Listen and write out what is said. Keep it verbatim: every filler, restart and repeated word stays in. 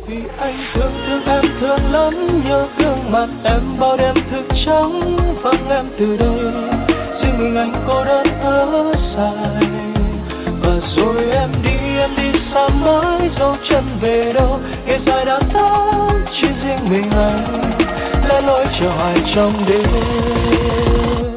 Vì anh thương thương em thương lắm, nhớ gương mặt em bao đêm thức trắng vắng em từ đây. Riêng mình anh cô đơn ở dài, và rồi em đi em đi xa mãi, dấu chân về đâu ngày dài đã thắm, chỉ riêng mình anh lẻ loi chờ hoài trong đêm.